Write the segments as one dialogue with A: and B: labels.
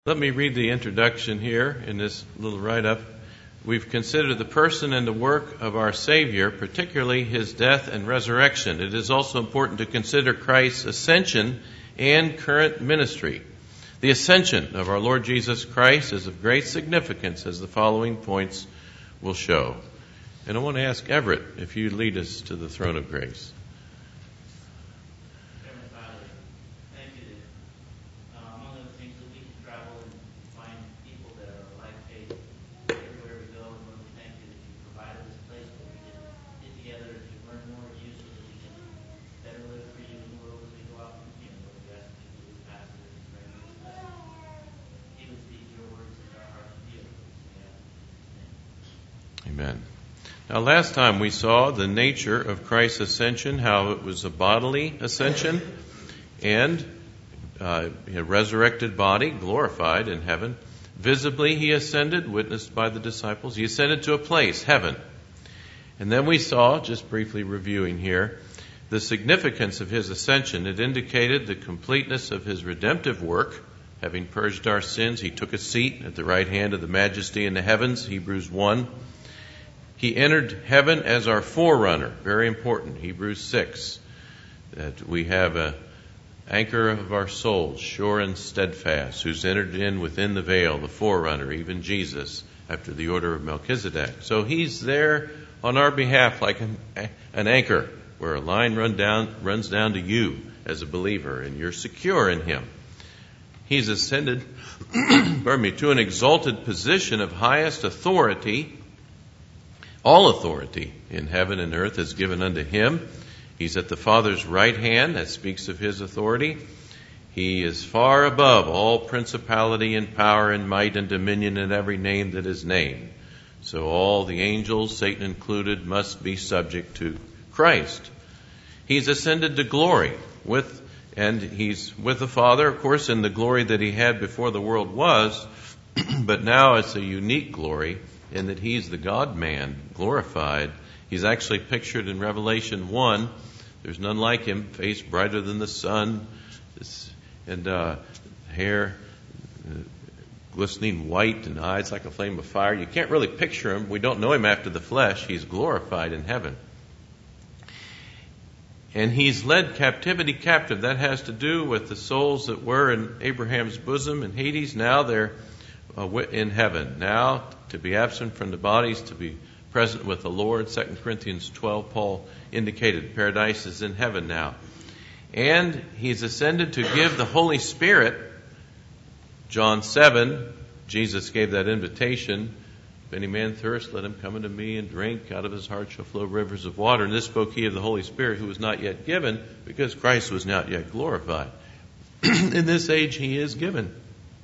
A: Let me read the introduction here in this little write-up. We've considered the person and the work of our Savior, particularly his death and resurrection. It is also important to consider Christ's ascension and current ministry. The ascension of our Lord Jesus Christ is of great significance, as the following points will show. And I want to ask Everett if you lead us to the throne of grace. Amen. Now, last time we saw the nature of Christ's ascension, how it was a bodily ascension and a resurrected body, glorified in heaven. Visibly he ascended, witnessed by the disciples. He ascended to a place, heaven. And then we saw, just briefly reviewing here, the significance of his ascension. It indicated the completeness of his redemptive work. Having purged our sins, he took a seat at the right hand of the Majesty in the heavens, Hebrews 1. He entered heaven as our forerunner. Very important. Hebrews 6. That we have an anchor of our souls, sure and steadfast, who's entered in within the veil, the forerunner, even Jesus, after the order of Melchizedek. So he's there on our behalf like an anchor, where a line runs down to you as a believer, and you're secure in him. He's ascended to an exalted position of highest authority. All authority in heaven and earth is given unto him. He's at the Father's right hand. That speaks of his authority. He is far above all principality and power and might and dominion and every name that is named. So all the angels, Satan included, must be subject to Christ. He's ascended to glory and he's with the Father, of course, in the glory that he had before the world was, but now it's a unique glory in that he's the God-man, glorified. He's actually pictured in Revelation 1. There's none like him, face brighter than the sun, and hair glistening white, and eyes like a flame of fire. You can't really picture him. We don't know him after the flesh. He's glorified in heaven. And he's led captivity captive. That has to do with the souls that were in Abraham's bosom in Hades. Now they're in heaven. Now, to be absent from the bodies, to be present with the Lord. 2 Corinthians 12, Paul indicated paradise is in heaven now. And he's ascended to give the Holy Spirit. John 7, Jesus gave that invitation. If any man thirst, let him come unto me and drink. Out of his heart shall flow rivers of water. And this spoke he of the Holy Spirit, who was not yet given, because Christ was not yet glorified. In this age he is given.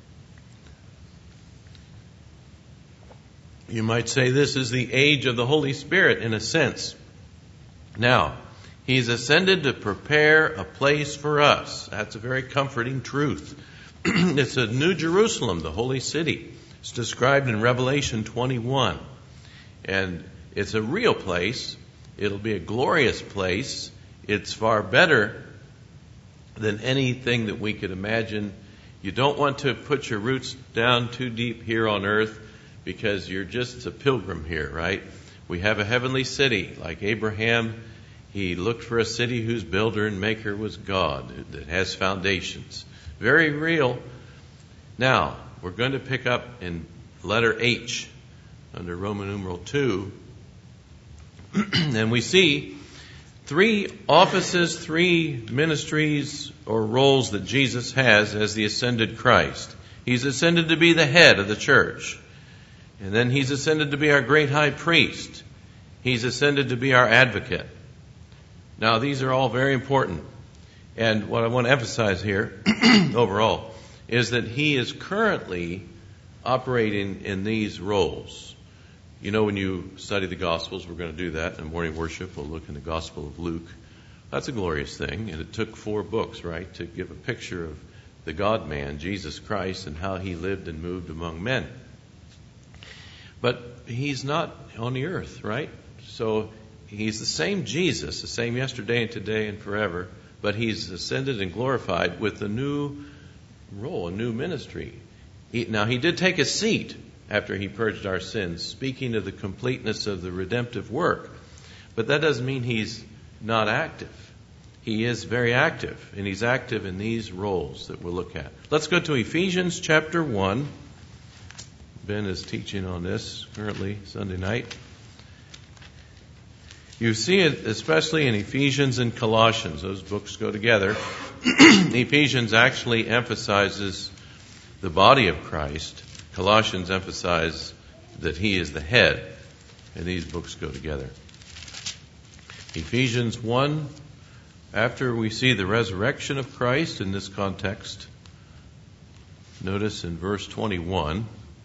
A: You might say this is the age of the Holy Spirit in a sense. Now, he's ascended to prepare a place for us. That's a very comforting truth. It's a New Jerusalem, the holy city. It's described in Revelation 21. And it's a real place. It'll be a glorious place. It's far better than anything that we could imagine. You don't want to put your roots down too deep here on earth, because you're just a pilgrim here, right? We have a heavenly city. Like Abraham, he looked for a city whose builder and maker was God, that has foundations. Very real. Now, we're going to pick up in letter H under Roman numeral 2. And we see 3 offices, 3 ministries or roles that Jesus has as the ascended Christ. He's ascended to be the head of the church. And then he's ascended to be our great high priest. He's ascended to be our advocate. Now, these are all very important. And what I want to emphasize here, overall, is that he is currently operating in these roles. You know, when you study the Gospels, we're going to do that in morning worship. We'll look in the Gospel of Luke. That's a glorious thing. And it took 4 books, right, to give a picture of the God-man, Jesus Christ, and how he lived and moved among men. But he's not on the earth, right? So he's the same Jesus, the same yesterday and today and forever, but he's ascended and glorified with a new role, a new ministry. Now, he did take a seat after he purged our sins, speaking of the completeness of the redemptive work. But that doesn't mean he's not active. He is very active, and he's active in these roles that we'll look at. Let's go to Ephesians chapter 1. Ben is teaching on this currently Sunday night. You see it especially in Ephesians and Colossians. Those books go together. Ephesians actually emphasizes the body of Christ. Colossians emphasize that he is the head. And these books go together. Ephesians 1, after we see the resurrection of Christ in this context, notice in verse 21.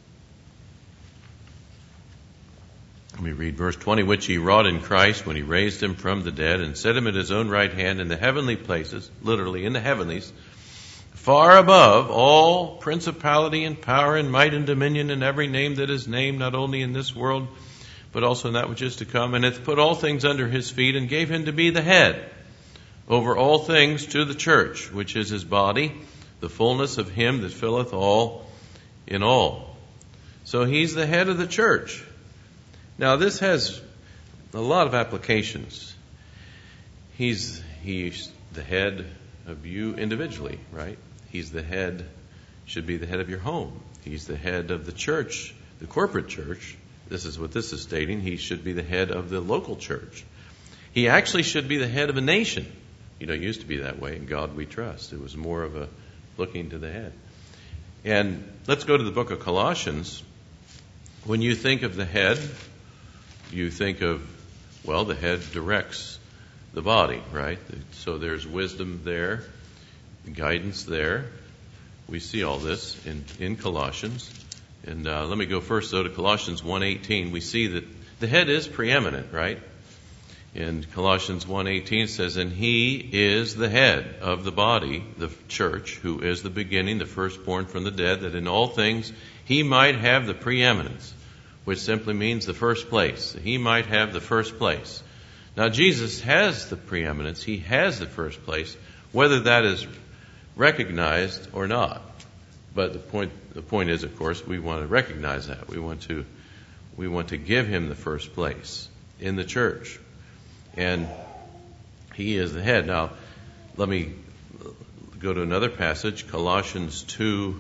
A: Let me read verse 20, which he wrought in Christ when he raised him from the dead and set him at his own right hand in the heavenly places, literally in the heavenlies, far above all principality and power and might and dominion and every name that is named, not only in this world, but also in that which is to come, and hath put all things under his feet and gave him to be the head over all things to the church, which is his body, the fullness of him that filleth all in all. So he's the head of the church. Now, this has a lot of applications. He's the head of you individually, right? He's the head, should be the head of your home. He's the head of the church, the corporate church. This is what this is stating. He should be the head of the local church. He actually should be the head of a nation. You know, it used to be that way. In God we trust. It was more of a looking to the head. And let's go to the book of Colossians. When you think of the head, you think of, well, the head directs the body, right? So there's wisdom there, guidance there. We see all this in Colossians. And let me go first, though, to Colossians 1:18. We see that the head is preeminent, right? In Colossians 1:18 it says, and he is the head of the body, the church, who is the beginning, the firstborn from the dead, that in all things he might have the preeminence, which simply means the first place. He might have the first place. Now, Jesus has the preeminence. He has the first place, whether that is recognized or not. But the point is, of course, we want to recognize that. We want to give him the first place in the church. And he is the head. Now, let me go to another passage, Colossians 2,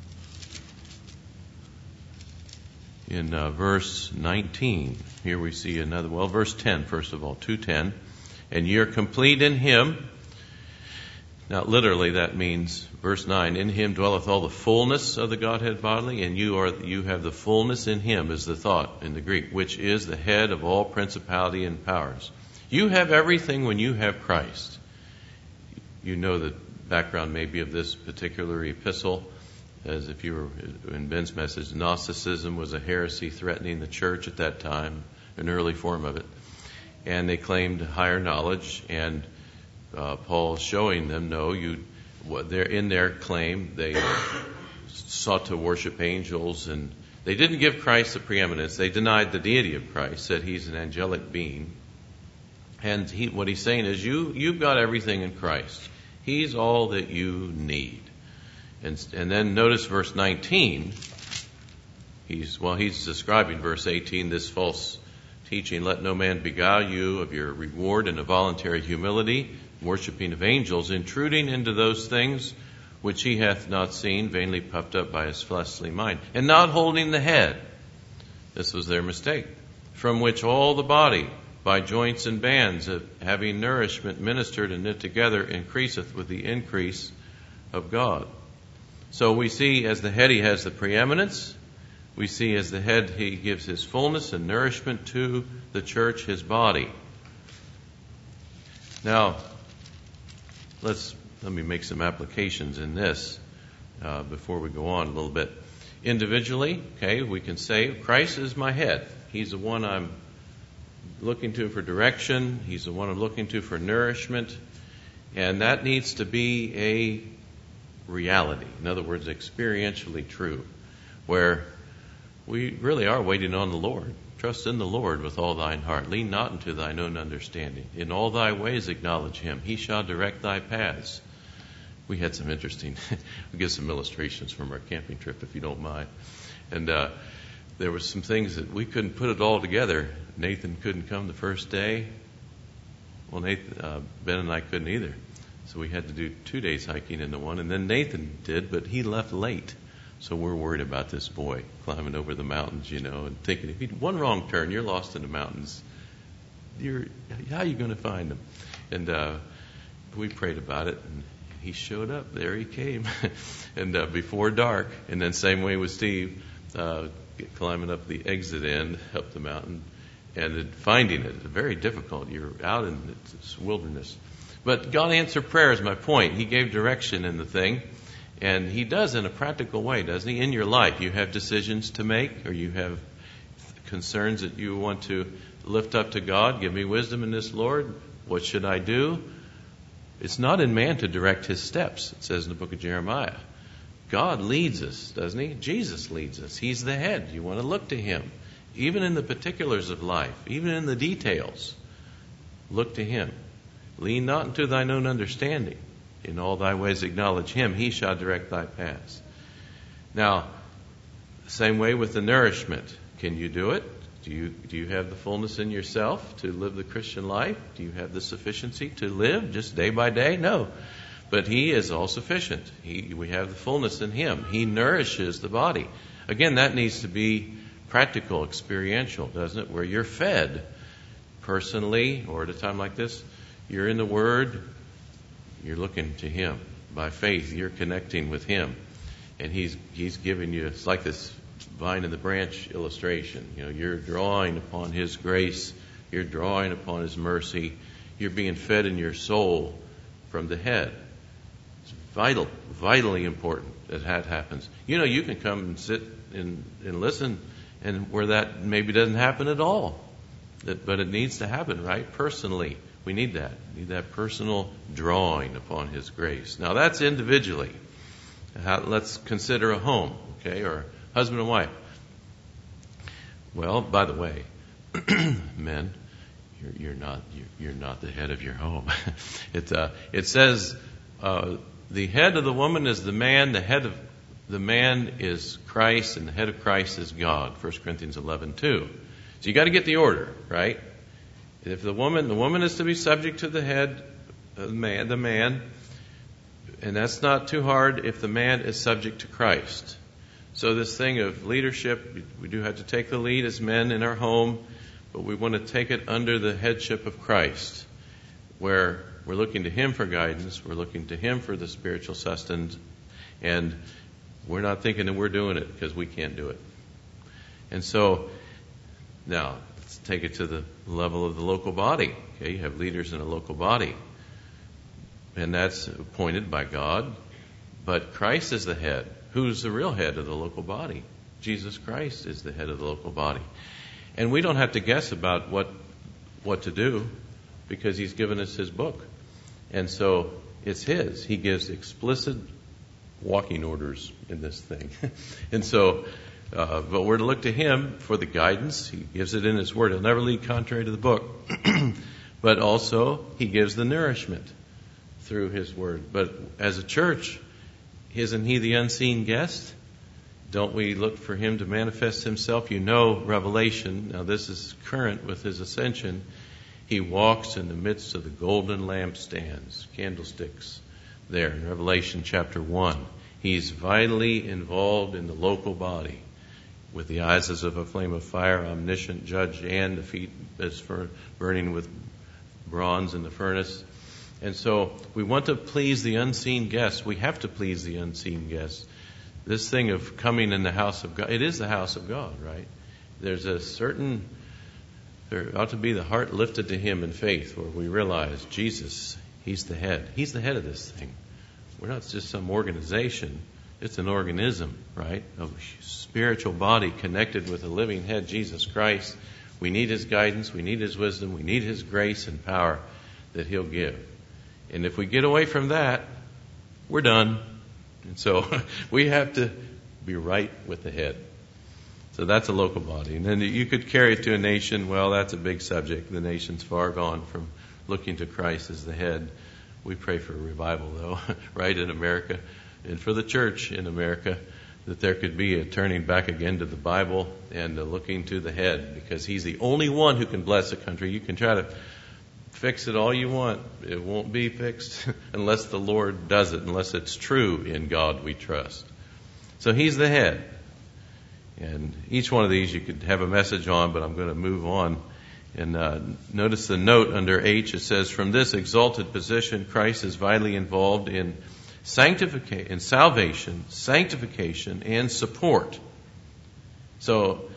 A: in verse 19. Here we see another, verse 10, first of all, 2:10. And ye are complete in him. Now, literally, that means, verse 9, in him dwelleth all the fullness of the Godhead bodily, and you have the fullness in him, is the thought in the Greek, which is the head of all principality and powers. You have everything when you have Christ. You know the background maybe of this particular epistle, as if you were in Ben's message, Gnosticism was a heresy threatening the church at that time, an early form of it. And they claimed higher knowledge, and Paul's showing them, no, they're in their claim, they sought to worship angels, and they didn't give Christ the preeminence. They denied the deity of Christ, said he's an angelic being. And what he's saying is, you've got everything in Christ. He's all that you need. And then notice verse 19. He's describing verse 18, this false teaching, let no man beguile you of your reward in a voluntary humility, worshiping of angels, intruding into those things which he hath not seen, vainly puffed up by his fleshly mind, and not holding the head. This was their mistake. From which all the body, by joints and bands, having nourishment ministered and knit together, increaseth with the increase of God. So we see as the head he has the preeminence. We see as the head he gives his fullness and nourishment to the church, his body. Now, let me make some applications in this before we go on a little bit. Individually, we can say Christ is my head. He's the one I'm looking to for direction. He's the one I'm looking to for nourishment. And that needs to be a reality. In other words, experientially true, where we really are waiting on the Lord. Trust in the Lord with all thine heart. Lean not into thine own understanding. In all thy ways acknowledge him. He shall direct thy paths. we had some interesting, we'll give some illustrations from our camping trip if you don't mind. And there were some things that we couldn't put it all together. Nathan couldn't come the first day. Well, Ben and I couldn't either. So we had to do 2 days hiking into one. And then Nathan did, but he left late. So we're worried about this boy climbing over the mountains, and thinking if he'd one wrong turn, you're lost in the mountains. How are you going to find him? And we prayed about it, and he showed up. There he came. And before dark, and then same way with Steve, climbing up the exit end up the mountain, and finding it is very difficult. You're out in this wilderness. But God answered prayer is my point. He gave direction in the thing, and He does in a practical way, doesn't He? In your life, you have decisions to make, or you have concerns that you want to lift up to God. Give me wisdom in this, Lord. What should I do? It's not in man to direct his steps, it says in the book of Jeremiah. God leads us, doesn't He? Jesus leads us. He's the head. You want to look to Him. Even in the particulars of life, even in the details, look to Him. Lean not into thine own understanding. In all thy ways acknowledge Him. He shall direct thy paths. Now, same way with the nourishment. Can you do it? Do you have the fullness in yourself to live the Christian life? Do you have the sufficiency to live just day by day? No. But He is all sufficient. We have the fullness in Him. He nourishes the body. Again, that needs to be practical, experiential, doesn't it? Where you're fed personally, or at a time like this, you're in the Word, you're looking to Him. By faith, you're connecting with Him. And He's giving you, it's like this vine and the branch illustration. You're drawing upon His grace. You're drawing upon His mercy. You're being fed in your soul from the head. It's vitally important that happens. You can come and sit and listen, and where that maybe doesn't happen at all. But it needs to happen, right? Personally. We need that. We need that personal drawing upon His grace. Now that's individually. Let's consider a home, okay, or husband and wife. Well, by the way, men, you're not the head of your home. It says the head of the woman is the man, the head of the man is Christ, and the head of Christ is God. 1 Corinthians 11:2. So you got to get the order, right? If the woman is to be subject to the head of the man, and that's not too hard if the man is subject to Christ. So this thing of leadership, we do have to take the lead as men in our home, but we want to take it under the headship of Christ, where we're looking to Him for guidance, we're looking to Him for the spiritual sustenance, and we're not thinking that we're doing it because we can't do it. And so, now, let's take it to the level of the local body. Okay, you have leaders in a local body, and that's appointed by God, but Christ is the head. Who's the real head of the local body? Jesus Christ is the head of the local body. And we don't have to guess about what to do, because He's given us His book. And so it's His. He gives explicit walking orders in this thing. And so, but we're to look to Him for the guidance. He gives it in His Word. He'll never lead contrary to the book. But also, He gives the nourishment through His Word. But as a church, isn't He the unseen guest? Don't we look for Him to manifest Himself? Revelation. Now this is current with His ascension. He walks in the midst of the golden lampstands, candlesticks there in Revelation chapter 1. He's vitally involved in the local body with the eyes as of a flame of fire, omniscient judge, and the feet as for burning with bronze in the furnace. And so we want to please the unseen guests. We have to please the unseen guests. This thing of coming in the house of God, it is the house of God, right? There ought to be the heart lifted to Him in faith, where we realize Jesus, He's the head. He's the head of this thing. We're not just some organization. It's an organism, right? A spiritual body connected with a living head, Jesus Christ. We need His guidance. We need His wisdom. We need His grace and power that He'll give. And if we get away from that, we're done. And so we have to be right with the head. So that's a local body. And then you could carry it to a nation. Well, that's a big subject. The nation's far gone from looking to Christ as the head. We pray for a revival, though, right, in America, and for the church in America, that there could be a turning back again to the Bible and looking to the head, because he's the only one who can bless a country. You can try to fix it all you want. It won't be fixed unless the Lord does it, unless it's true in God we trust. So he's the head. And each one of these you could have a message on, but I'm going to move on. And notice the note under H. It says, from this exalted position, Christ is vitally involved in sanctification, in salvation, sanctification, and support. So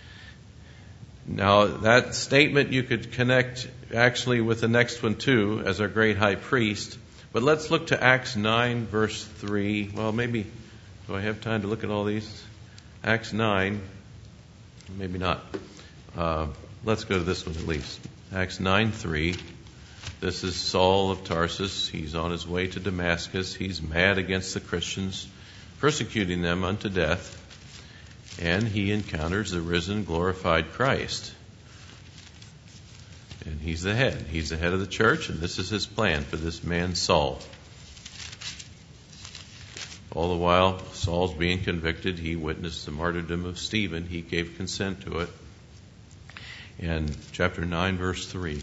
A: now that statement you could connect actually with the next one too, as our great high priest. But let's look to Acts 9, verse 3. Well, maybe, do I have time to look at all these? Acts 9, maybe not. Let's go to this one at least. Acts 9:3. This is Saul of Tarsus. He's on his way to Damascus. He's mad against the Christians, persecuting them unto death. And he encounters the risen, glorified Christ. And he's the head. He's the head of the church, and this is his plan for this man Saul. All the while Saul's being convicted, he witnessed the martyrdom of Stephen. He gave consent to it. And chapter 9, verse 3.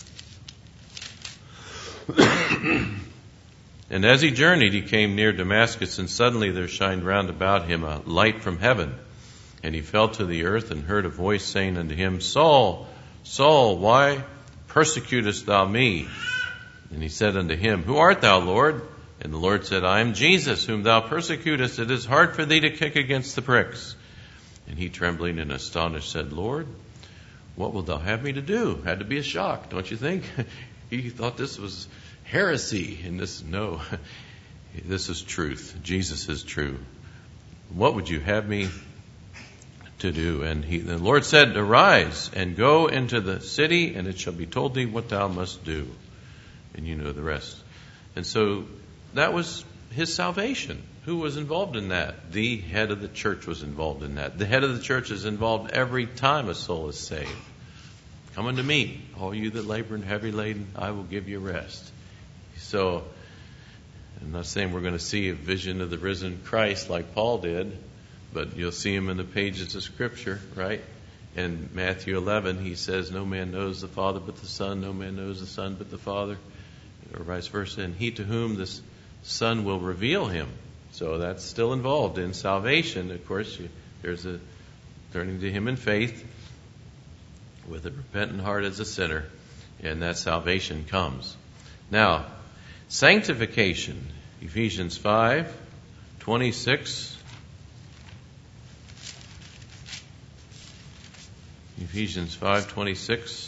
A: And as he journeyed, he came near Damascus, and suddenly there shined round about him a light from heaven. And he fell to the earth and heard a voice saying unto him, Saul, Saul, why persecutest thou me? And he said unto him, Who art thou, Lord? And the Lord said, I am Jesus, whom thou persecutest. It is hard for thee to kick against the pricks. And he, trembling and astonished, said, Lord, what wilt thou have me to do? Had to be a shock, don't you think? He thought this was heresy. And this is truth. Jesus is true. What would you have me to do? And the Lord said, Arise and go into the city, and it shall be told thee what thou must do. And you know the rest. And so that was his salvation. Who was involved in that? The head of the church was involved in that. The head of the church is involved every time a soul is saved. Come unto me, all you that labor and heavy laden, I will give you rest. So, I'm not saying we're going to see a vision of the risen Christ like Paul did, but you'll see him in the pages of Scripture, right? In Matthew 11, he says, No man knows the Father but the Son, no man knows the Son but the Father, or vice versa. And he to whom the Son will reveal him. So that's still involved in salvation. Of course, there's a turning to him in faith with a repentant heart as a sinner, and that salvation comes. Now, sanctification, Ephesians 5:26. Ephesians 5:26.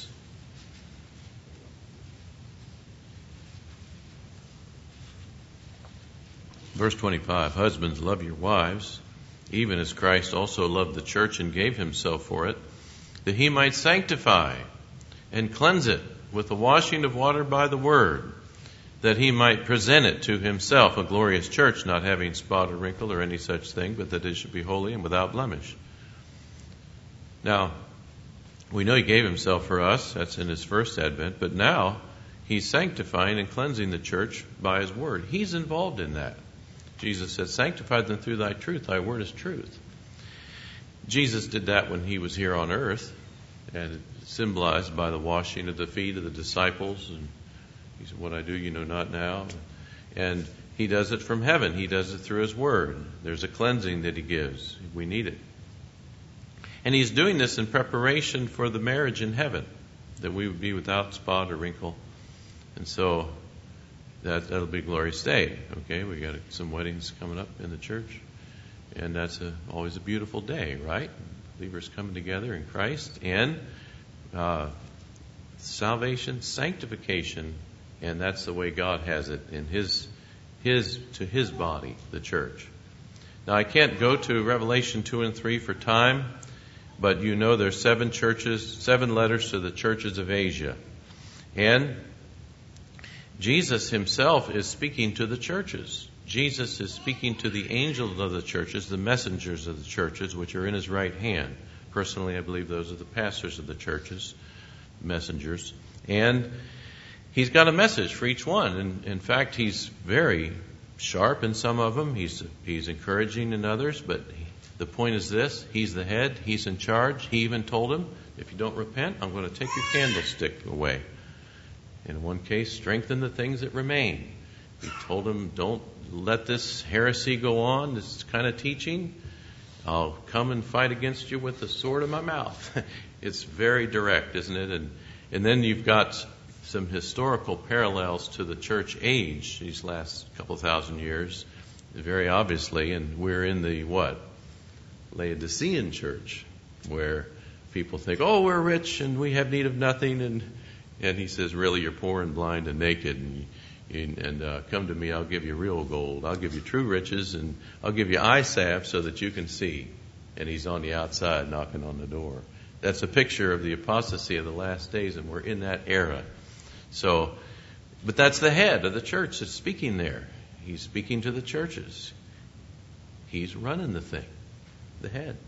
A: Verse 25, Husbands, love your wives, even as Christ also loved the church and gave himself for it, that he might sanctify and cleanse it with the washing of water by the word, that he might present it to himself a glorious church, not having spot or wrinkle or any such thing, but that it should be holy and without blemish. Now, we know he gave himself for us. That's in his first advent. But now he's sanctifying and cleansing the church by his word. He's involved in that. Jesus said, Sanctify them through thy truth. Thy word is truth. Jesus did that when he was here on earth, and it's symbolized by the washing of the feet of the disciples. And he said, What I do you know not now. And he does it from heaven. He does it through his word. There's a cleansing that he gives. We need it. And he's doing this in preparation for the marriage in heaven, that we would be without spot or wrinkle. And so that'll be a glorious day. Okay, we got some weddings coming up in the church, and that's always a beautiful day, right? Believers coming together in Christ, and salvation, sanctification, and that's the way God has it in His body, the church. Now, I can't go to Revelation 2 and 3 for time, but you know there's 7 letters to the churches of Asia, and Jesus himself is speaking to the churches. Jesus is speaking to the angels of the churches, the messengers of the churches, which are in his right hand. Personally, I believe those are the pastors of the churches, messengers. And he's got a message for each one. And in fact, he's very sharp in some of them. He's encouraging in others. But the point is this: he's the head. He's in charge. He even told him, if you don't repent, I'm going to take your candlestick away. In one case, strengthen the things that remain. He told him, don't let this heresy go on, this kind of teaching. I'll come and fight against you with the sword of my mouth. It's very direct, isn't it? And then you've got some historical parallels to the church age these last couple thousand years, very obviously. And we're in the what? Laodicean church, where people think, oh, we're rich and we have need of nothing. And he says, really, you're poor and blind and naked. And come to me, I'll give you real gold. I'll give you true riches, and I'll give you eye salve so that you can see. And he's on the outside knocking on the door. That's a picture of the apostasy of the last days, and we're in that era. So, but that's the head of the church that's speaking there. He's speaking to the churches. He's running the thing, the head.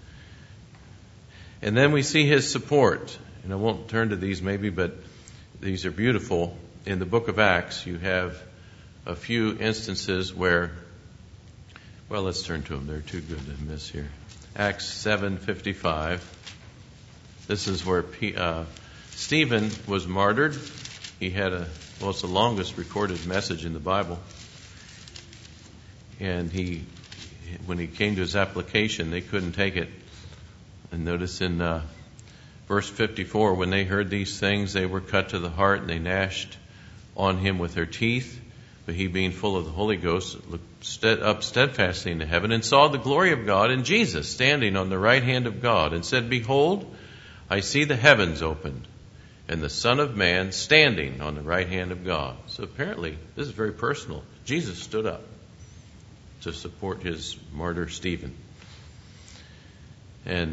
A: And then we see his support. And I won't turn to these maybe, but these are beautiful. In the book of Acts, you have a few instances where, well, let's turn to them. They're too good to miss here. Acts 7:55. This is where Stephen was martyred. He had it's the longest recorded message in the Bible. And when he came to his application, they couldn't take it. And notice in verse 54, when they heard these things, they were cut to the heart, and they gnashed on him with their teeth. But he, being full of the Holy Ghost, looked up steadfastly into heaven, and saw the glory of God and Jesus standing on the right hand of God, and said, Behold, I see the heavens opened, and the Son of Man standing on the right hand of God. So apparently, this is very personal. Jesus stood up to support his martyr Stephen. And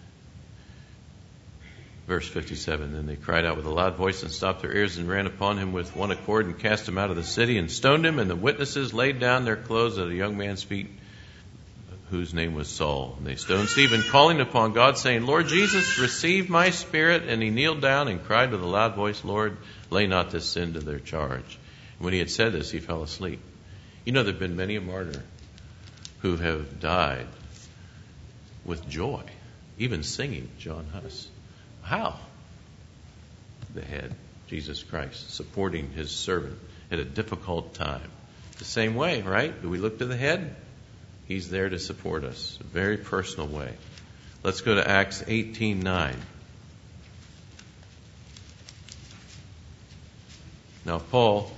A: verse 57, then they cried out with a loud voice and stopped their ears and ran upon him with one accord and cast him out of the city and stoned him. And the witnesses laid down their clothes at a young man's feet, whose name was Saul. And they stoned Stephen, calling upon God, saying, Lord Jesus, receive my spirit. And he kneeled down and cried with a loud voice, Lord, lay not this sin to their charge. And when he had said this, he fell asleep. You know, there have been many a martyr who have died with joy, even singing John Huss. How? The head, Jesus Christ, supporting his servant at a difficult time. The same way, right? Do we look to the head? He's there to support us. A very personal way. Let's go to Acts 18:9. Now, Paul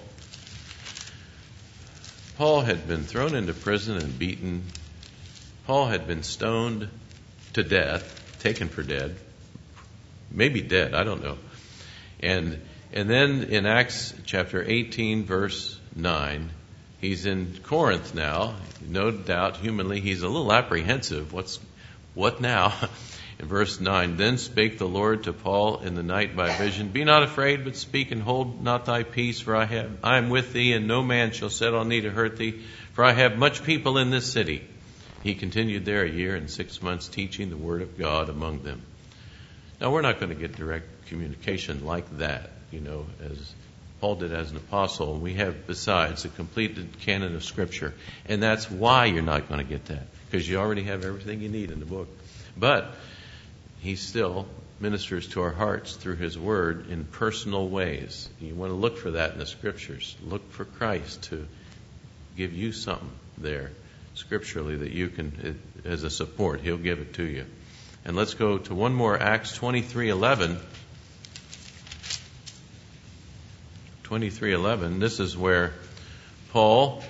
A: had been thrown into prison and beaten. Paul had been stoned to death, taken for dead. Maybe dead, I don't know. And then in Acts chapter 18, verse 9, he's in Corinth now. No doubt, humanly, he's a little apprehensive. What now? In verse 9, then spake the Lord to Paul in the night by vision, Be not afraid, but speak, and hold not thy peace, for I am with thee, and no man shall set on thee to hurt thee, for I have much people in this city. He continued there 1 year and 6 months, teaching the word of God among them. Now, we're not going to get direct communication like that, as Paul did as an apostle. We have, besides, a completed canon of Scripture. And that's why you're not going to get that, because you already have everything you need in the book. But he still ministers to our hearts through his word in personal ways. You want to look for that in the Scriptures. Look for Christ to give you something there scripturally that you can, as a support. He'll give it to you. And let's go to one more, Acts 23:11. 23:11. This is where Paul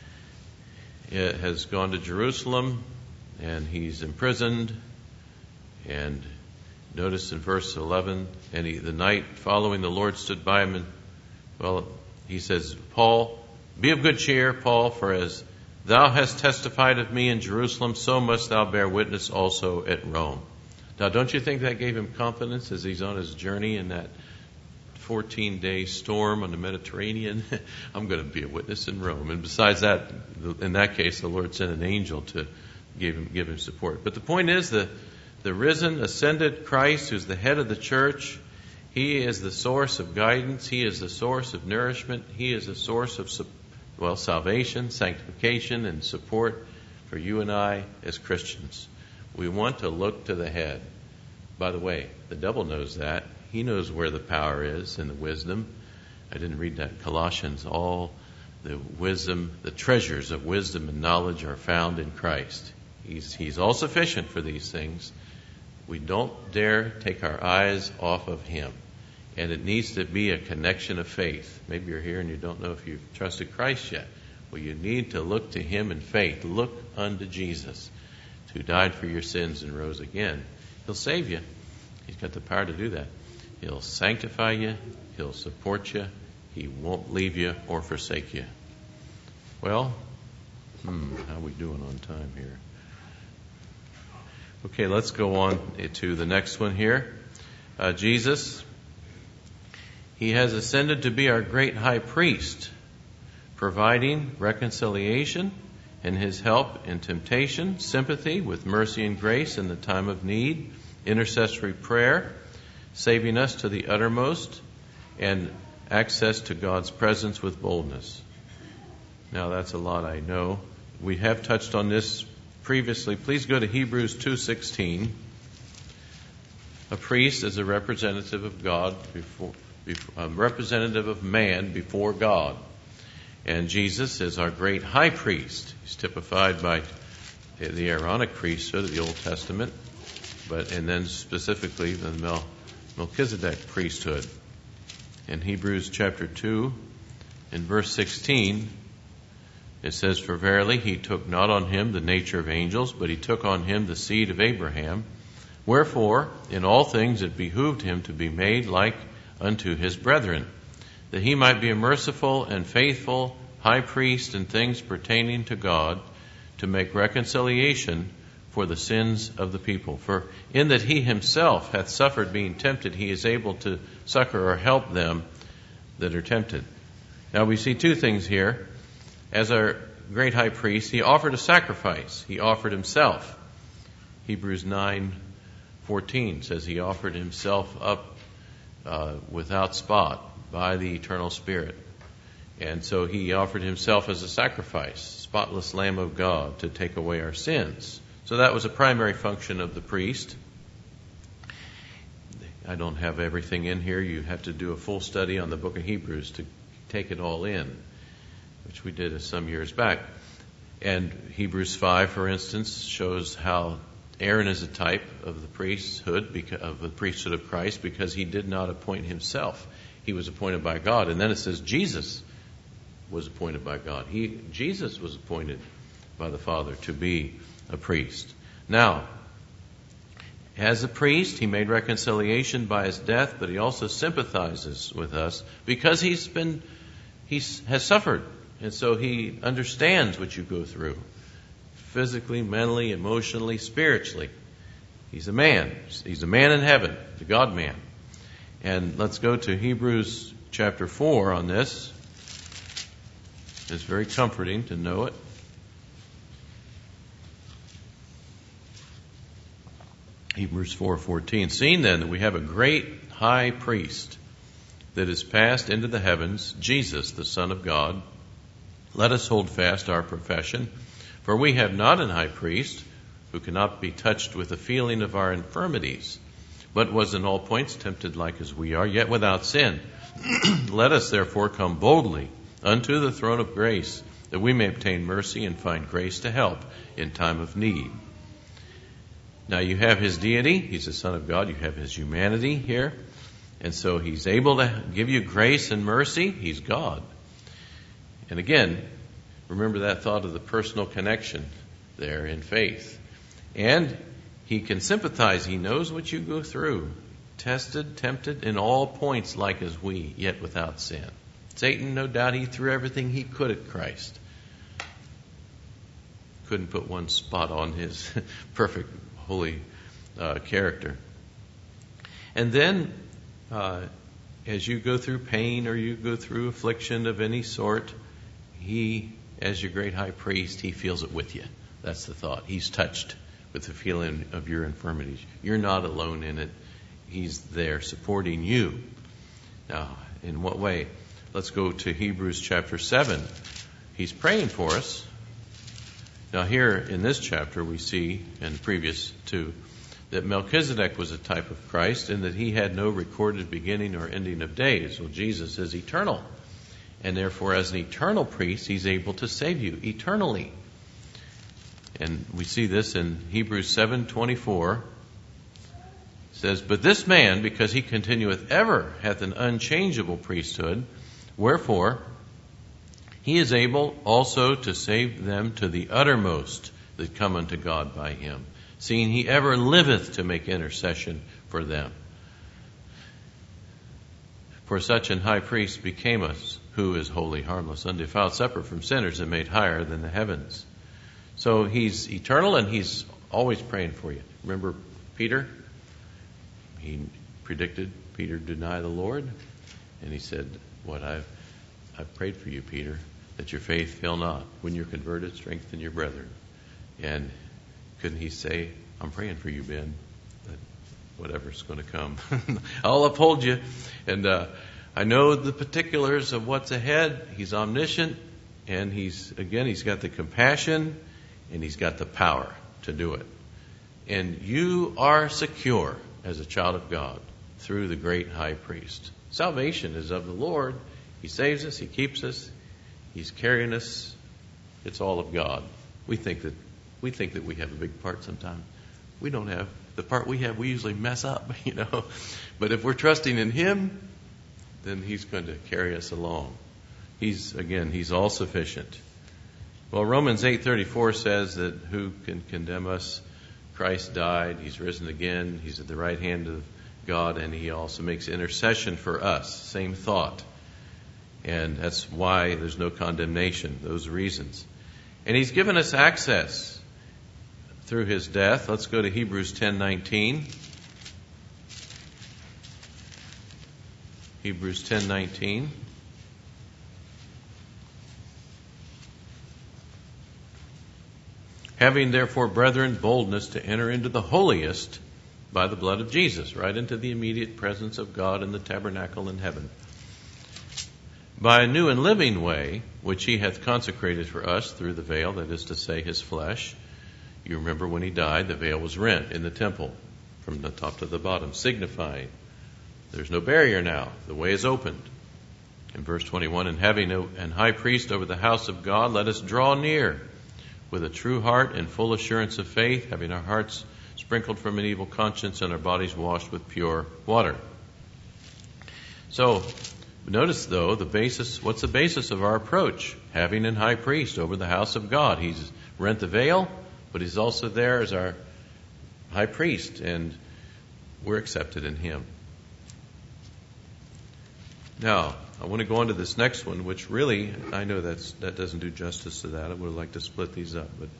A: has gone to Jerusalem, and he's imprisoned. And notice in verse 11, and the night following the Lord stood by him, and he says, Paul, be of good cheer, Paul, for as thou hast testified of me in Jerusalem, so must thou bear witness also at Rome. Now, don't you think that gave him confidence as he's on his journey in that 14-day storm on the Mediterranean? I'm going to be a witness in Rome. And besides that, in that case, the Lord sent an angel to give him support. But the point is, the risen, ascended Christ, who's the head of the church, He is the source of guidance. He is the source of nourishment. He is the source of, salvation, sanctification, and support for you and I as Christians. We want to look to the head. By the way, the devil knows that. He knows where the power is and the wisdom. I didn't read that. Colossians, all the wisdom, the treasures of wisdom and knowledge are found in Christ. He's all sufficient for these things. We don't dare take our eyes off of Him. And it needs to be a connection of faith. Maybe you're here and you don't know if you've trusted Christ yet. Well, you need to look to Him in faith. Look unto Jesus, who died for your sins and rose again. He'll save you. He's got the power to do that. He'll sanctify you. He'll support you. He won't leave you or forsake you. Well, how are we doing on time here? Okay, let's go on to the next one here. Jesus, He has ascended to be our great high priest, providing reconciliation and His help in temptation, sympathy with mercy and grace in the time of need, intercessory prayer, saving us to the uttermost, and access to God's presence with boldness. Now that's a lot, I know. We have touched on this previously. Please go to Hebrews 2:16. A priest is a representative of God a representative of man before God. And Jesus is our great high priest. He's typified by the Aaronic priesthood of the Old Testament, and then specifically the Melchizedek priesthood. In Hebrews chapter 2, in verse 16, it says, "For verily He took not on Him the nature of angels, but He took on Him the seed of Abraham. Wherefore, in all things it behooved Him to be made like unto His brethren, that He might be a merciful and faithful high priest in things pertaining to God, to make reconciliation for the sins of the people. For in that He Himself hath suffered being tempted, He is able to succor or help them that are tempted." Now we see two things here. As our great high priest, He offered a sacrifice. He offered Himself. Hebrews 9:14 says He offered Himself up without spot by the eternal Spirit. And so He offered Himself as a sacrifice, spotless Lamb of God, to take away our sins. So that was a primary function of the priest. I don't have everything in here. You have to do a full study on the book of Hebrews to take it all in, which we did some years back. And Hebrews 5, for instance, shows how Aaron is a type of the priesthood of Christ, because he did not appoint himself. He was appointed by God. And then it says Jesus was appointed by God. Jesus was appointed by the Father to be a priest. Now, as a priest, He made reconciliation by His death, but He also sympathizes with us because He has suffered. And so He understands what you go through. Physically, mentally, emotionally, spiritually. He's a man. He's a man in heaven, the God-man. And let's go to Hebrews chapter 4 on this. It's very comforting to know it. Hebrews 4:14. "Seeing then that we have a great high priest that is passed into the heavens, Jesus, the Son of God, let us hold fast our profession. For we have not an high priest who cannot be touched with the feeling of our infirmities, but was in all points tempted like as we are, yet without sin. Let us therefore come boldly unto the throne of grace, that we may obtain mercy and find grace to help in time of need." Now you have His deity. He's the Son of God. You have His humanity here. And so He's able to give you grace and mercy. He's God. And again, remember that thought of the personal connection there in faith. And He can sympathize. He knows what you go through. Tested, tempted in all points like as we, yet without sin. Satan, no doubt, he threw everything he could at Christ. Couldn't put one spot on His perfect, holy character. And then, as you go through pain or you go through affliction of any sort, He, as your great high priest, He feels it with you. That's the thought. He's touched with the feeling of your infirmities. You're not alone in it. He's there supporting you. Now, in what way? Let's go to Hebrews chapter 7. He's praying for us. Now here in this chapter we see, and previous to, that Melchizedek was a type of Christ in that he had no recorded beginning or ending of days. Well, Jesus is eternal. And therefore, as an eternal priest, he's able to save you eternally. And we see this in Hebrews 7:24. It says, "But this man, because he continueth ever, hath an unchangeable priesthood, wherefore he is able also to save them to the uttermost that come unto God by him, seeing he ever liveth to make intercession for them. For such an high priest became us, who is holy, harmless, undefiled, separate from sinners, and made higher than the heavens." So he's eternal, and he's always praying for you. Remember Peter? He predicted Peter deny the Lord, and he said, I've prayed for you, Peter, that your faith fail not. When you're converted, strengthen your brethren. And couldn't he say, I'm praying for you, Ben, that whatever's going to come, I'll uphold you. And I know the particulars of what's ahead. He's omniscient, and he's got the compassion, and he's got the power to do it. And you are secure as a child of God through the great high priest. Salvation is of the Lord. He saves us. He keeps us. He's carrying us. It's all of God. We think that we have a big part sometimes. We don't have the part we have. We usually mess up, But if we're trusting in him, then he's going to carry us along. He's all sufficient. Well, Romans 8:34 says that who can condemn us? Christ died. He's risen again. He's at the right hand of God, and he also makes intercession for us. Same thought. And that's why there's no condemnation, those reasons. And he's given us access through his death. Let's go to Hebrews 10:19. Hebrews 10:19. "Having therefore, brethren, boldness to enter into the holiest by the blood of Jesus," right into the immediate presence of God in the tabernacle in heaven, "by a new and living way, which he hath consecrated for us through the veil, that is to say, his flesh." You remember when he died, the veil was rent in the temple from the top to the bottom, signifying there's no barrier now. The way is opened. In verse 21, "And having an high priest over the house of God, let us draw near with a true heart and full assurance of faith, having our hearts sprinkled from an evil conscience and our bodies washed with pure water." So, notice though, what's the basis of our approach? Having an high priest over the house of God. He's rent the veil, but he's also there as our high priest, and we're accepted in him. Now, I want to go on to this next one, which really, I know that doesn't do justice to that. I would like to split these up, but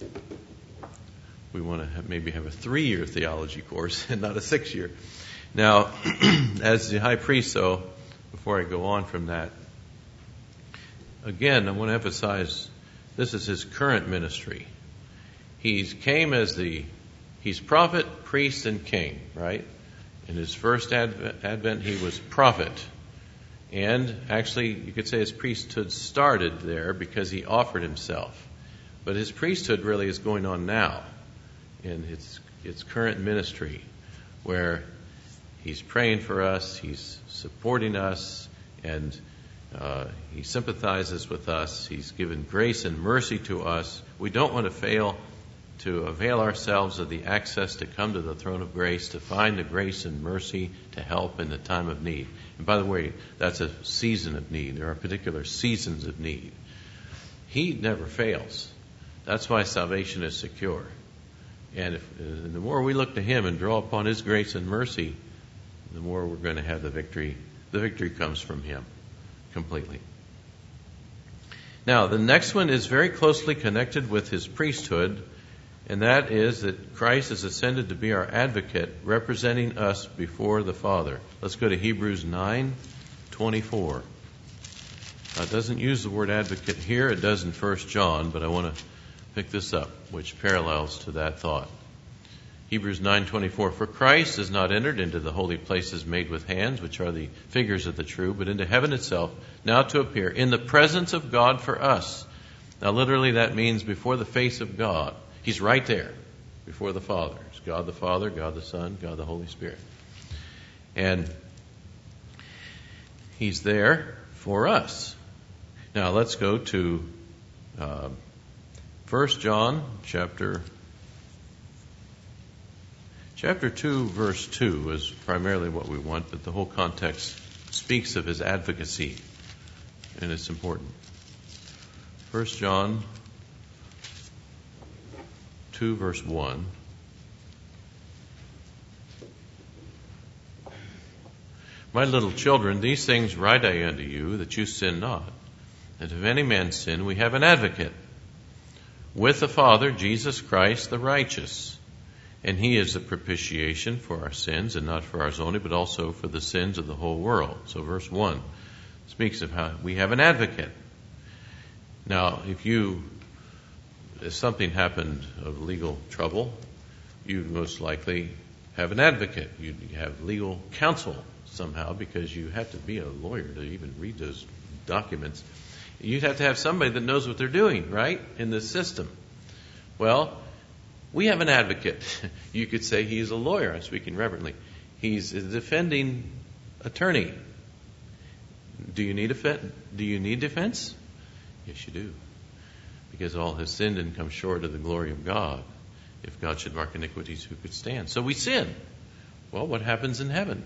A: we want to maybe have a 3-year theology course and not a 6-year. Now, as the high priest, though, before I go on from that, again, I want to emphasize this is his current ministry. He's prophet, priest, and king, right? In his first advent, he was prophet. And actually, you could say his priesthood started there because he offered himself. But his priesthood really is going on now in its current ministry, where he's praying for us, he's supporting us, and he sympathizes with us. He's given grace and mercy to us. We don't want to fail to avail ourselves of the access to come to the throne of grace, to find the grace and mercy to help in the time of need. And by the way, that's a season of need. There are particular seasons of need. He never fails. That's why salvation is secure. And the more we look to him and draw upon his grace and mercy, the more we're going to have the victory. The victory comes from him completely. Now, the next one is very closely connected with his priesthood, and that is that Christ is ascended to be our advocate, representing us before the Father. Let's go to Hebrews 9:24. It doesn't use the word advocate here. It does in 1 John, but I want to pick this up, which parallels to that thought. Hebrews 9:24, for Christ has not entered into the holy places made with hands, which are the figures of the true, but into heaven itself, now to appear in the presence of God for us. Now literally that means before the face of God. He's right there before the Father. It's God the Father, God the Son, God the Holy Spirit. And He's there for us. Now let's go to 1 John chapter 2, verse 2 is primarily what we want, but the whole context speaks of His advocacy, and it's important. 1 John 2, verse 1. My little children, these things write I unto you, that you sin not. And if any man sin, we have an advocate with the Father, Jesus Christ the righteous. And He is the propitiation for our sins, and not for ours only, but also for the sins of the whole world. So verse 1 speaks of how we have an advocate. Now, if something happened of legal trouble, you'd most likely have an advocate. You'd have legal counsel somehow, because you have to be a lawyer to even read those documents. You'd have to have somebody that knows what they're doing, right, in the system. Well, we have an advocate. You could say he's a lawyer. I'm speaking reverently. He's a defending attorney. Do you need defense? Yes, you do. Because all have sinned and come short of the glory of God. If God should mark iniquities, who could stand? So we sin. Well, what happens in heaven?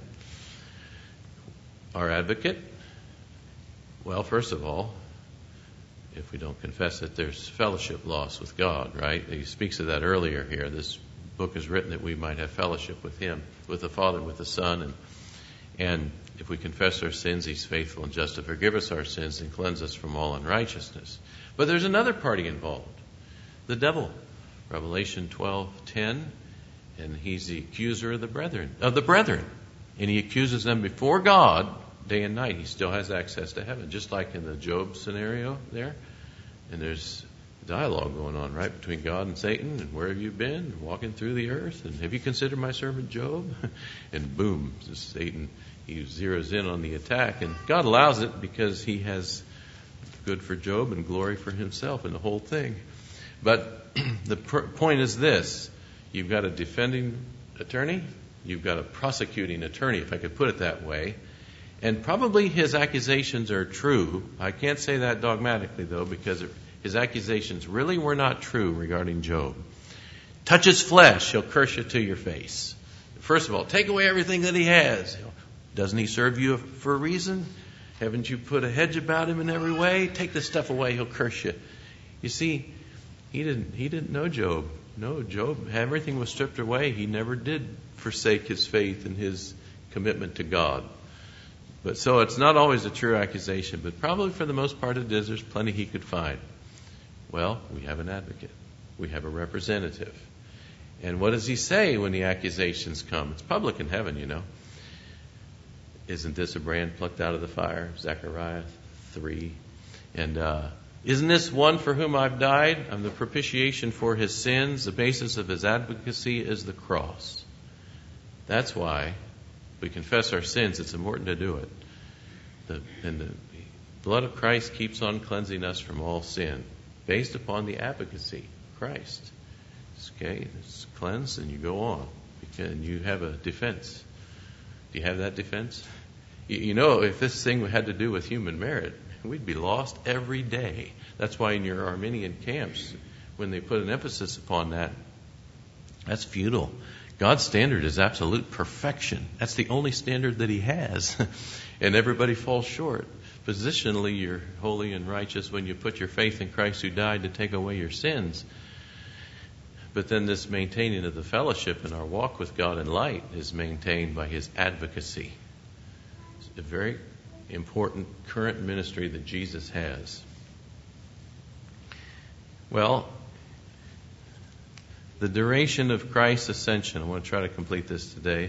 A: Our advocate? Well, first of all, if we don't confess it, there's fellowship lost with God, right? He speaks of that earlier here. This book is written that we might have fellowship with Him, with the Father and with the Son. And if we confess our sins, He's faithful and just to forgive us our sins and cleanse us from all unrighteousness. But there's another party involved, the devil. Revelation 12:10, and he's the accuser of the brethren. And he accuses them before God day and night. He still has access to heaven, just like in the Job scenario there. And there's dialogue going on, right, between God and Satan. And where have you been? Walking through the earth. And have you considered my servant Job? And boom, Satan, he zeroes in on the attack. And God allows it because He has good for Job and glory for Himself in the whole thing. But the point is this. You've got a defending attorney. You've got a prosecuting attorney, if I could put it that way. And probably his accusations are true. I can't say that dogmatically, though, because his accusations really were not true regarding Job. Touch his flesh, he'll curse you to your face. First of all, take away everything that he has. Doesn't he serve you for a reason? Haven't you put a hedge about him in every way? Take this stuff away, he'll curse you. You see, he didn't know Job. No, Job, everything was stripped away. He never did forsake his faith and his commitment to God. But so it's not always a true accusation, but probably for the most part it is. There's plenty he could find. Well, we have an advocate. We have a representative. And what does he say when the accusations come? It's public in heaven, you know. Isn't this a brand plucked out of the fire? Zechariah 3. And isn't this one for whom I've died? I'm the propitiation for his sins. The basis of his advocacy is the cross. That's why we confess our sins. It's important to do it. And the blood of Christ keeps on cleansing us from all sin, based upon the advocacy of Christ. Okay, it's cleansed and you go on. And you have a defense. Do you have that defense? You know, if this thing had to do with human merit, we'd be lost every day. That's why in your Arminian camps, when they put an emphasis upon that, that's futile. God's standard is absolute perfection. That's the only standard that He has. And everybody falls short. Positionally, you're holy and righteous when you put your faith in Christ who died to take away your sins. But then this maintaining of the fellowship in our walk with God in light is maintained by His advocacy. It's a very important current ministry that Jesus has. Well, the duration of Christ's ascension. I want to try to complete this today.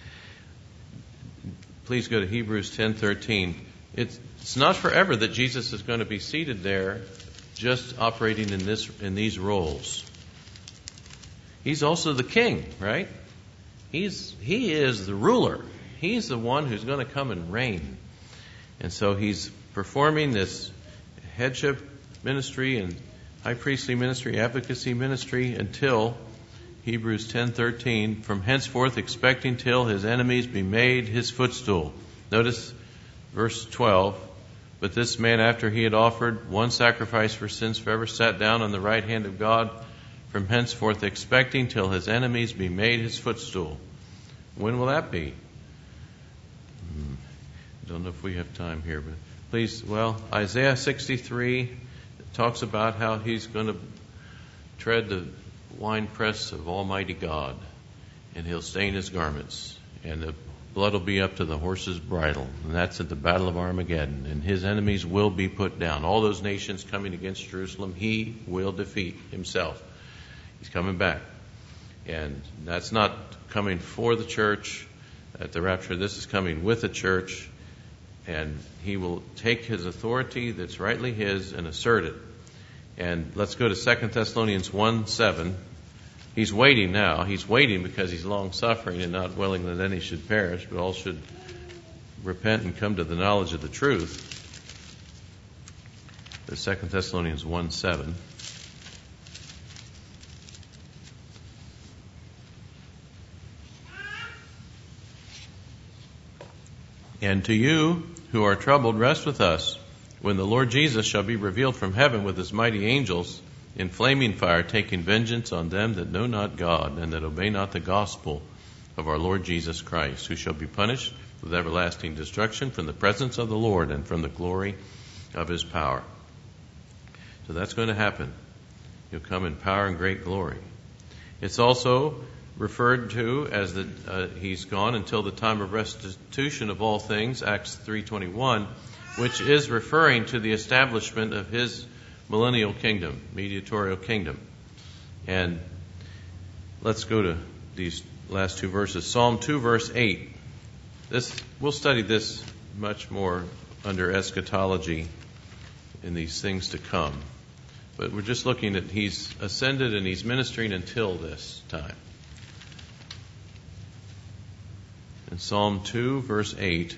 A: Please go to Hebrews 10:13. It's not forever that Jesus is going to be seated there, just operating in these roles. He's also the king, right? He is the ruler. He's the one who's going to come and reign. And so he's performing this headship ministry and high priestly ministry, advocacy ministry until Hebrews 10:13, from henceforth expecting till his enemies be made his footstool. Notice verse 12. But this man, after he had offered one sacrifice for sins forever, sat down on the right hand of God, from henceforth expecting till his enemies be made his footstool. When will that be? I don't know if we have time here, but please, Isaiah 63 talks about how he's going to tread the winepress of Almighty God, and he'll stain his garments, and the blood will be up to the horse's bridle, and that's at the battle of Armageddon, and his enemies will be put down. All those nations coming against Jerusalem, he will defeat himself. He's coming back. And that's not coming for the church at the rapture. This is coming with the church, and he will take his authority that's rightly his and assert it. And let's go to 2 Thessalonians 1:7. He's waiting now. He's waiting because he's long-suffering and not willing that any should perish, but all should repent and come to the knowledge of the truth. The 2 Thessalonians 1:7. And to you who are troubled, rest with us when the Lord Jesus shall be revealed from heaven with his mighty angels in flaming fire, taking vengeance on them that know not God and that obey not the gospel of our Lord Jesus Christ, who shall be punished with everlasting destruction from the presence of the Lord and from the glory of his power. So that's going to happen. He'll come in power and great glory. It's also referred to as he's gone until the time of restitution of all things, Acts 3:21, which is referring to the establishment of his millennial kingdom, mediatorial kingdom. And let's go to these last two verses. Psalm 2, verse 8. We'll study this much more under eschatology in these things to come. But we're just looking at he's ascended and he's ministering until this time. In Psalm 2, verse 8,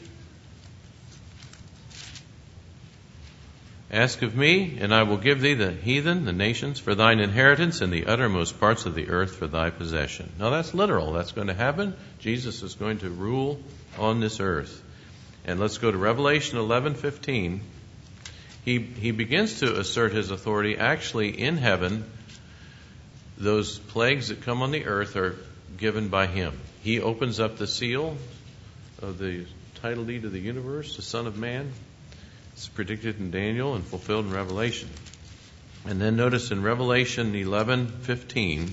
A: ask of me, and I will give thee the heathen, the nations, for thine inheritance, and the uttermost parts of the earth for thy possession. Now that's literal. That's going to happen. Jesus is going to rule on this earth. And let's go to Revelation 11:15. He begins to assert his authority. Actually, in heaven, those plagues that come on the earth are given by him. He opens up the seal of the title deed of the universe, the Son of Man. It's predicted in Daniel and fulfilled in Revelation. And then notice in Revelation 11:15,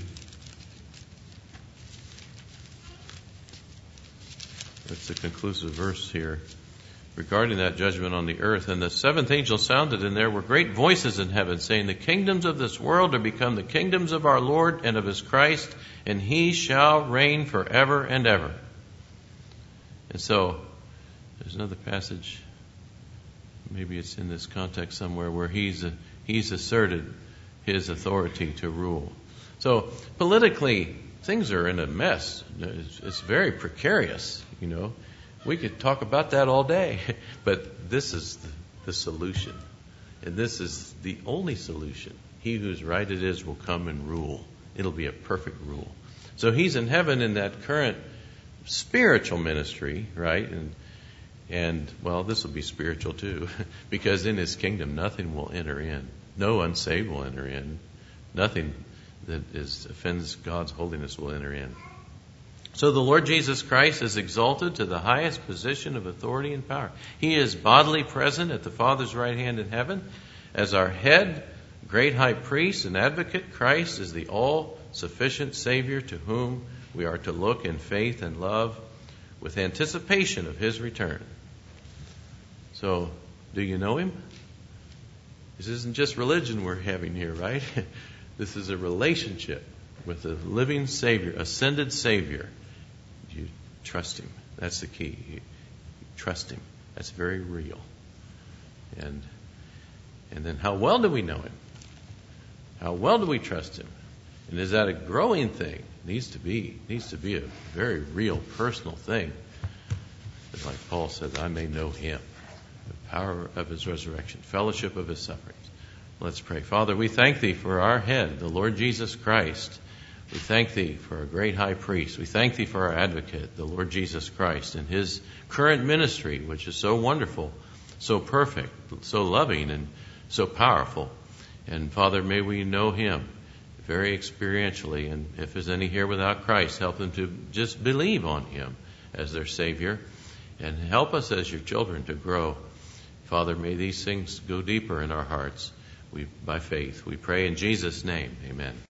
A: that's the conclusive verse here, regarding that judgment on the earth. And the seventh angel sounded, and there were great voices in heaven, saying, the kingdoms of this world are become the kingdoms of our Lord and of his Christ, and he shall reign forever and ever. And so, there's another passage, maybe it's in this context somewhere, where he's asserted his authority to rule. So, politically, things are in a mess. It's very precarious, you know. We could talk about that all day, but this is the solution. And this is the only solution. He whose right it is will come and rule. It'll be a perfect rule. So he's in heaven in that current spiritual ministry, right? And this will be spiritual too, because in his kingdom nothing will enter in. No unsaved will enter in. Nothing that offends God's holiness will enter in. So the Lord Jesus Christ is exalted to the highest position of authority and power. He is bodily present at the Father's right hand in heaven. As our head, great high priest and advocate, Christ is the all-sufficient Savior to whom we are to look in faith and love with anticipation of his return. So, do you know him? This isn't just religion we're having here, right? This is a relationship with the living Savior, ascended Savior. You trust him. That's the key. You trust him. That's very real. And then how well do we know him? How well do we trust him? And is that a growing thing? It needs to be a very real, personal thing. But like Paul said, I may know him, the power of his resurrection, fellowship of his sufferings. Let's pray. Father, we thank thee for our head, the Lord Jesus Christ. We thank thee for a great high priest. We thank thee for our advocate, the Lord Jesus Christ, and his current ministry, which is so wonderful, so perfect, so loving, and so powerful. And Father, may we know him very experientially. And if there's any here without Christ, help them to just believe on him as their Savior. And help us as your children to grow. Father, may these things go deeper in our hearts. By faith, we pray in Jesus' name. Amen.